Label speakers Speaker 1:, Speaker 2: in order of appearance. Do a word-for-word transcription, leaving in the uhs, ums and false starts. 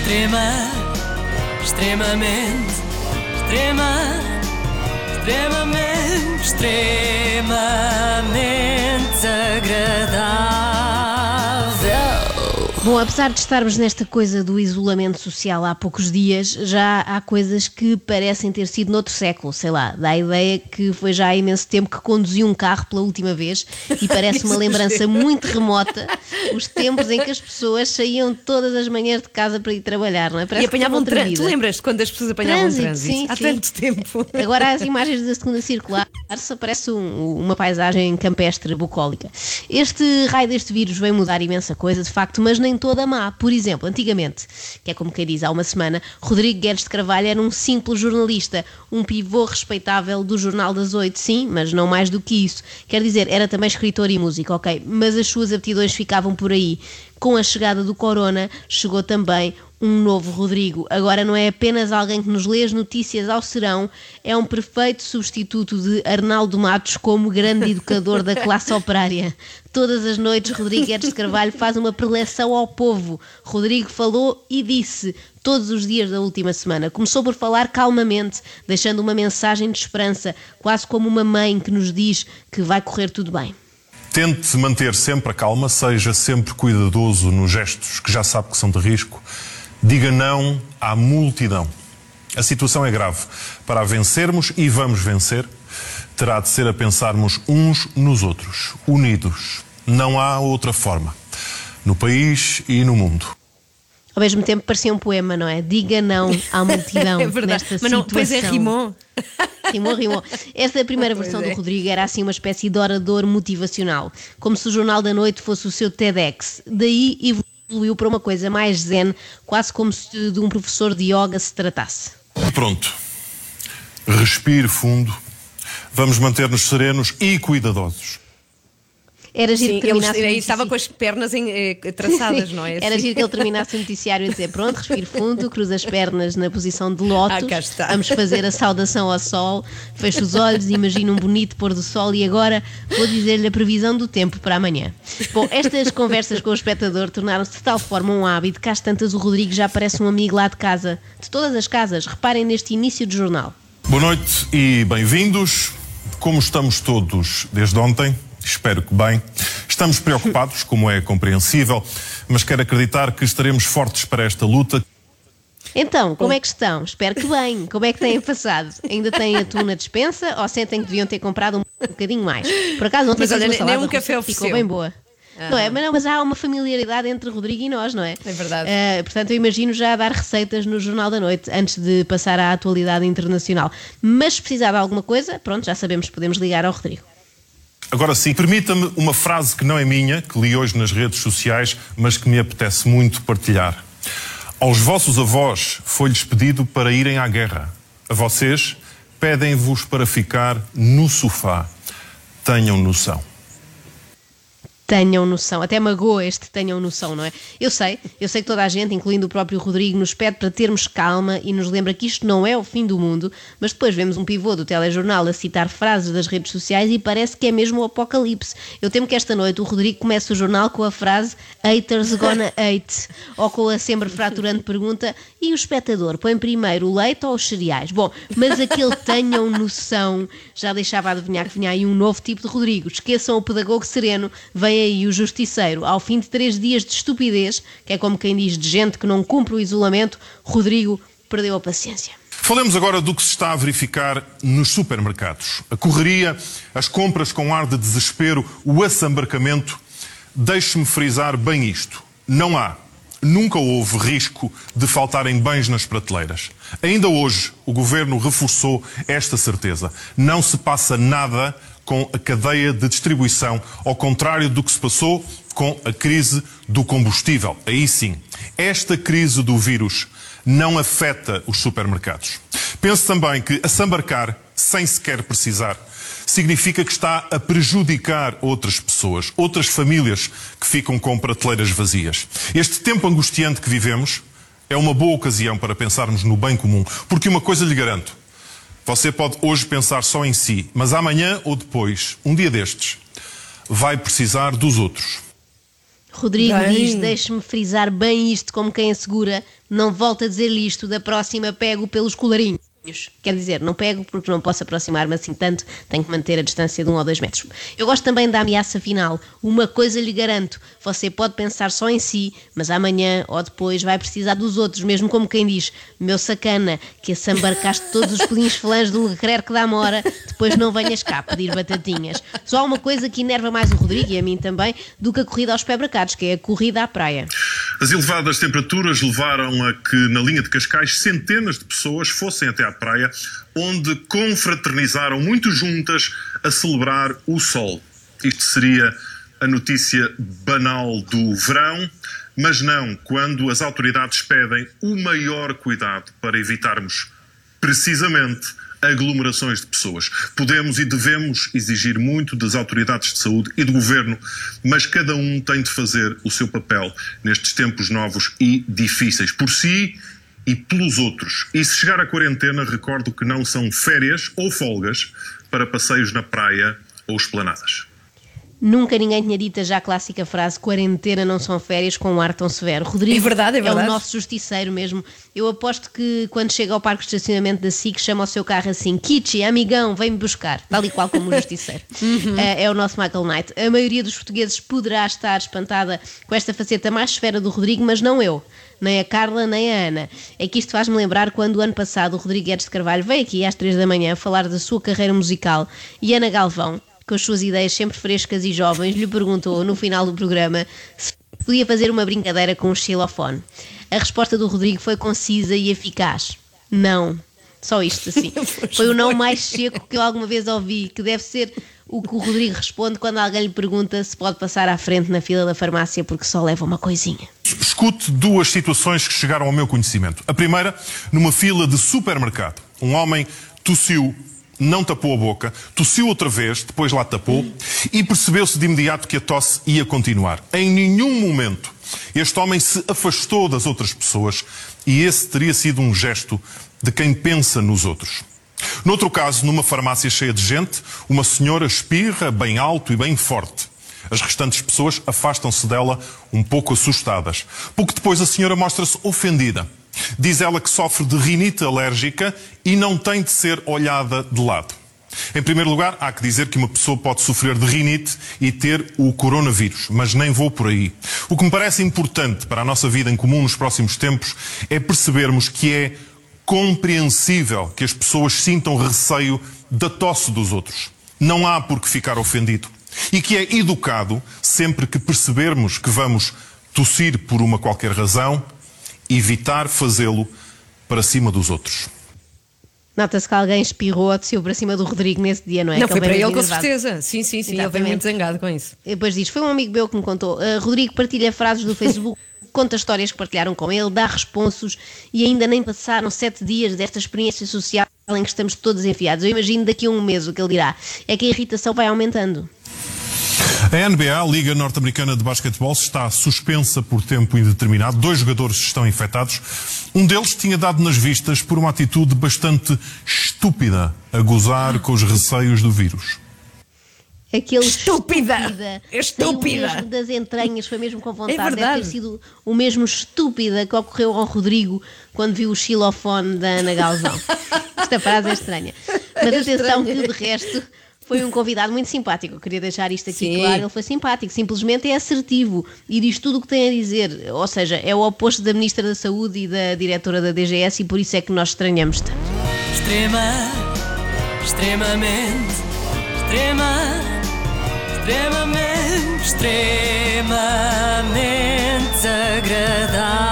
Speaker 1: Extrema, extremamente, extrema, extremamente, extremamente agradável.
Speaker 2: Bom, apesar de estarmos nesta coisa do isolamento social há poucos dias, já há coisas que parecem ter sido noutro século, sei lá, dá a ideia que foi já há imenso tempo que conduzi um carro pela última vez e parece uma lembrança muito remota os tempos em que as pessoas saíam todas as manhãs de casa para ir trabalhar, não é? Parece
Speaker 3: e apanhavam trânsito. Tu lembras-te quando as pessoas apanhavam trânsito? trânsito?
Speaker 2: Sim,
Speaker 3: há
Speaker 2: sim.
Speaker 3: tanto tempo.
Speaker 2: Agora as imagens da segunda circular só parece um, uma paisagem campestre bucólica. Este raio deste vírus veio mudar imensa coisa, de facto, mas nem toda má. Por exemplo, antigamente, que é como quem diz há uma semana, Rodrigo Guedes de Carvalho era um simples jornalista, um pivô respeitável do Jornal das Oito, sim, mas não mais do que isso. Quer dizer, era também escritor e músico, ok, mas as suas aptidões ficavam por aí. Com a chegada do corona, chegou também um novo Rodrigo. Agora não é apenas alguém que nos lê as notícias ao serão, é um perfeito substituto de Arnaldo Matos como grande educador da classe operária. Todas as noites, Rodrigo Guedes de Carvalho faz uma preleção ao povo. Rodrigo falou e disse todos os dias da última semana. Começou por falar calmamente, deixando uma mensagem de esperança, quase como uma mãe que nos diz que vai correr tudo bem.
Speaker 4: Tente manter sempre a calma, seja sempre cuidadoso nos gestos que já sabe que são de risco. Diga não à multidão. A situação é grave. Para a vencermos, e vamos vencer, terá de ser a pensarmos uns nos outros, unidos. Não há outra forma. No país e no mundo.
Speaker 2: Ao mesmo tempo parecia um poema, não é? Diga não à multidão.
Speaker 3: É verdade,
Speaker 2: nesta
Speaker 3: mas não,
Speaker 2: situação.
Speaker 3: pois é, rimou.
Speaker 2: Rimou, rimou. Esta primeira
Speaker 3: Pois
Speaker 2: versão
Speaker 3: é.
Speaker 2: do Rodrigo era assim uma espécie de orador motivacional, como se o Jornal da Noite fosse o seu TEDx. Daí evoluiu para uma coisa mais zen, quase como se de um professor de yoga se tratasse.
Speaker 4: Pronto. Respire fundo. Vamos manter-nos serenos e cuidadosos.
Speaker 2: Era giro
Speaker 3: Sim,
Speaker 2: que
Speaker 3: ele
Speaker 2: terminasse
Speaker 3: ele
Speaker 2: o
Speaker 3: estava com as pernas em, eh, traçadas, não é?
Speaker 2: Era
Speaker 3: Assim.
Speaker 2: giro que ele terminasse o noticiário a dizer: pronto, respire fundo, cruza as pernas na posição de lótus,
Speaker 3: Ah, cá está.
Speaker 2: vamos fazer a saudação ao sol, fecha os olhos, imagina um bonito pôr do sol e agora vou dizer-lhe a previsão do tempo para amanhã. Bom, estas conversas com o espectador tornaram-se de tal forma um hábito que às tantas o Rodrigo já parece um amigo lá de casa, de todas as casas. Reparem neste início de jornal.
Speaker 4: Boa noite e bem-vindos. Como estamos todos desde ontem, espero que bem. Estamos preocupados, como é compreensível, mas quero acreditar que estaremos fortes para esta luta.
Speaker 2: Então, como é que estão? Espero que bem. Como é que têm passado? Ainda têm atum na despensa ou sentem que deviam ter comprado um bocadinho mais? Por acaso ontem
Speaker 3: Mas
Speaker 2: fiz
Speaker 3: olha,
Speaker 2: uma
Speaker 3: nem
Speaker 2: salada
Speaker 3: um café
Speaker 2: russa,
Speaker 3: ofereceu.
Speaker 2: ficou bem boa.
Speaker 3: Ah.
Speaker 2: Não é? Mas, não, mas há uma familiaridade entre Rodrigo e nós, não é?
Speaker 3: É verdade.
Speaker 2: Uh, portanto, eu imagino já dar receitas no Jornal da Noite antes de passar à atualidade internacional. Mas se precisar de alguma coisa, pronto, já sabemos que podemos ligar ao Rodrigo.
Speaker 4: Agora sim, permita-me uma frase que não é minha, que li hoje nas redes sociais, mas que me apetece muito partilhar. Aos vossos avós foi-lhes pedido para irem à guerra. A vocês pedem-vos para ficar no sofá. Tenham noção.
Speaker 2: Tenham noção, até magoa este tenham noção, não é? Eu sei, eu sei que toda a gente, incluindo o próprio Rodrigo, nos pede para termos calma e nos lembra que isto não é o fim do mundo, mas depois vemos um pivô do telejornal a citar frases das redes sociais e parece que é mesmo o apocalipse. Eu temo que esta noite o Rodrigo comece o jornal com a frase haters gonna hate, ou com a sempre fraturante pergunta: e o espectador põe primeiro o leite ou os cereais? Bom, mas aquele tenham noção já deixava adivinhar que vinha aí um novo tipo de Rodrigo. Esqueçam o pedagogo sereno, vem aí o justiceiro. Ao fim de três dias de estupidez, que é como quem diz de gente que não cumpre o isolamento, Rodrigo perdeu a paciência.
Speaker 4: Falemos agora do que se está a verificar nos supermercados. A correria, as compras com ar de desespero, o assambarcamento. Deixe-me frisar bem isto. Não há, nunca houve risco de faltarem bens nas prateleiras. Ainda hoje o Governo reforçou esta certeza. Não se passa nada com a cadeia de distribuição, ao contrário do que se passou com a crise do combustível. Aí sim, esta crise do vírus não afeta os supermercados. Penso também que assambarcar, sem sequer precisar, significa que está a prejudicar outras pessoas, outras famílias que ficam com prateleiras vazias. Este tempo angustiante que vivemos é uma boa ocasião para pensarmos no bem comum, porque uma coisa lhe garanto: você pode hoje pensar só em si, mas amanhã ou depois, um dia destes, vai precisar dos outros.
Speaker 2: Rodrigo
Speaker 3: Bem.
Speaker 2: diz, deixe-me frisar bem isto como quem assegura, não volto a dizer-lhe isto, da próxima pego pelos colarinhos. Quer dizer, não pego porque não posso aproximar-me assim tanto, tenho que manter a distância de um ou dois metros. Eu gosto também da ameaça final. Uma coisa lhe garanto, você pode pensar só em si, mas amanhã ou depois vai precisar dos outros, mesmo como quem diz, meu sacana, que assambarcaste todos os pedinhos fãs do Leclerc da Amora, depois não venhas cá pedir batatinhas. Só há uma coisa que enerva mais o Rodrigo e a mim também, do que a corrida aos pé-bracados, que é a corrida à praia.
Speaker 4: As elevadas temperaturas levaram a que na linha de Cascais centenas de pessoas fossem até à praia, onde confraternizaram muito juntas a celebrar o sol. Isto seria a notícia banal do verão, mas não quando as autoridades pedem o maior cuidado para evitarmos, precisamente, aglomerações de pessoas. Podemos e devemos exigir muito das autoridades de saúde e do governo, mas cada um tem de fazer o seu papel nestes tempos novos e difíceis, por si e pelos outros. E se chegar à quarentena, recordo que não são férias ou folgas para passeios na praia ou esplanadas.
Speaker 2: Nunca ninguém tinha dito a já clássica frase quarentena não são férias com um ar tão severo. Rodrigo
Speaker 3: é, verdade, é, verdade.
Speaker 2: é o nosso justiceiro mesmo. Eu aposto que quando chega ao parque de estacionamento da S I C chama o seu carro assim, Kichi, amigão, vem-me buscar, tal e qual como o justiceiro. Uhum. É, é o nosso Michael Knight. A maioria dos portugueses poderá estar espantada com esta faceta mais esfera do Rodrigo, mas não eu. Nem a Carla, nem a Ana. É que isto faz-me lembrar quando o ano passado o Rodrigo Guedes de Carvalho veio aqui às três da manhã falar da sua carreira musical e Ana Galvão, com as suas ideias sempre frescas e jovens, lhe perguntou no final do programa se podia fazer uma brincadeira com um xilofone. A resposta do Rodrigo foi concisa e eficaz. Não. Só isto, assim. Foi o não mais seco que eu alguma vez ouvi, que deve ser o que o Rodrigo responde quando alguém lhe pergunta se pode passar à frente na fila da farmácia porque só leva uma coisinha.
Speaker 4: Escute duas situações que chegaram ao meu conhecimento. A primeira, numa fila de supermercado. Um homem tossiu, não tapou a boca, tossiu outra vez, depois lá tapou e percebeu-se de imediato que a tosse ia continuar. Em nenhum momento este homem se afastou das outras pessoas e esse teria sido um gesto de quem pensa nos outros. Noutro caso, numa farmácia cheia de gente, uma senhora espirra bem alto e bem forte. As restantes pessoas afastam-se dela um pouco assustadas. Pouco depois a senhora mostra-se ofendida. Diz ela que sofre de rinite alérgica e não tem de ser olhada de lado. Em primeiro lugar, há que dizer que uma pessoa pode sofrer de rinite e ter o coronavírus, mas nem vou por aí. O que me parece importante para a nossa vida em comum nos próximos tempos é percebermos que é compreensível que as pessoas sintam receio da tosse dos outros. Não há por que ficar ofendido. E que é educado, sempre que percebermos que vamos tossir por uma qualquer razão, evitar fazê-lo para cima dos outros.
Speaker 2: Nota-se que alguém espirrou ou tossiu para cima do Rodrigo nesse dia, não é?
Speaker 3: Não,
Speaker 2: que
Speaker 3: foi
Speaker 2: ele
Speaker 3: para ele com
Speaker 2: enervado.
Speaker 3: certeza. Sim, sim, sim. Exatamente. Ele foi muito zangado com isso.
Speaker 2: E depois diz, foi um amigo meu que me contou. Uh, Rodrigo partilha frases do Facebook, conta histórias que partilharam com ele, dá responsos e ainda nem passaram sete dias desta experiência social em que estamos todos enfiados. Eu imagino daqui a um mês o que ele dirá. É que a irritação vai aumentando.
Speaker 4: A N B A, a Liga Norte-Americana de Basquetebol, está suspensa por tempo indeterminado. Dois jogadores estão infectados. Um deles tinha dado nas vistas por uma atitude bastante estúpida a gozar com os receios do vírus.
Speaker 2: Aquele
Speaker 3: estúpida!
Speaker 2: Estúpida!
Speaker 3: Estúpida.
Speaker 2: Mesmo das entranhas, foi mesmo com vontade.
Speaker 3: É verdade.
Speaker 2: Deve ter sido o mesmo estúpida que ocorreu ao Rodrigo quando viu o xilofone da Ana Galvão. Esta frase é estranha. Mas
Speaker 3: É
Speaker 2: atenção
Speaker 3: estranha.
Speaker 2: que de resto foi um convidado muito simpático. Eu queria deixar isto aqui
Speaker 3: Sim.
Speaker 2: claro. Ele foi simpático, simplesmente é assertivo e diz tudo o que tem a dizer. Ou seja, é o oposto da Ministra da Saúde e da Diretora da D G S e por isso é que nós estranhamos tanto.
Speaker 1: Extrema, extremamente, extrema, extremamente, extremamente agradável.